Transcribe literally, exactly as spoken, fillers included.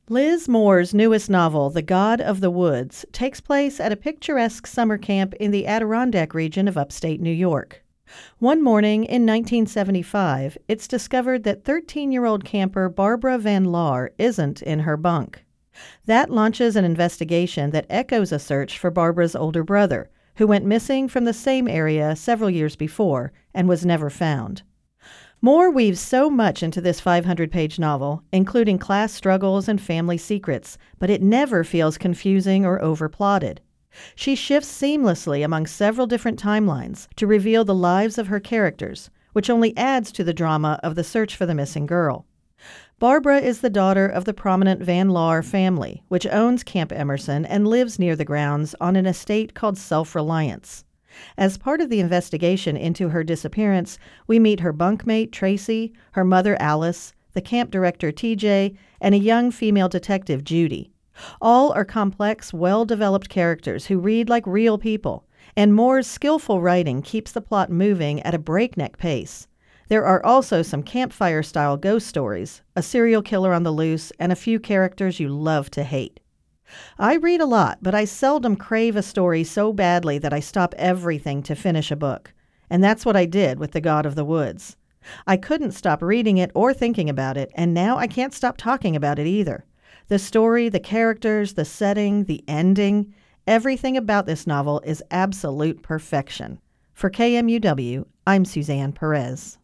Liz Moore's newest novel, The God of the Woods, takes place at a picturesque summer camp in the Adirondack region of upstate New York. One morning in nineteen seventy-five, it's discovered that thirteen-year-old camper Barbara Van Laar isn't in her bunk. That launches an investigation that echoes a search for Barbara's older brother, who went missing from the same area several years before and was never found. Moore weaves so much into this five hundred page novel, including class struggles and family secrets, but it never feels confusing or overplotted. She shifts seamlessly among several different timelines to reveal the lives of her characters, which only adds to the drama of the search for the missing girl. Barbara is the daughter of the prominent Van Laar family, which owns Camp Emerson and lives near the grounds on an estate called Self-Reliance. As part of the investigation into her disappearance, we meet her bunkmate, Tracy, her mother, Alice, the camp director, T J, and a young female detective, Judy. All are complex, well-developed characters who read like real people, and Moore's skillful writing keeps the plot moving at a breakneck pace. There are also some campfire-style ghost stories, a serial killer on the loose, and a few characters you love to hate. I read a lot, but I seldom crave a story so badly that I stop everything to finish a book. And that's what I did with The God of the Woods. I couldn't stop reading it or thinking about it, and now I can't stop talking about it either. The story, the characters, the setting, the ending, everything about this novel is absolute perfection. For K M U W, I'm Suzanne Perez.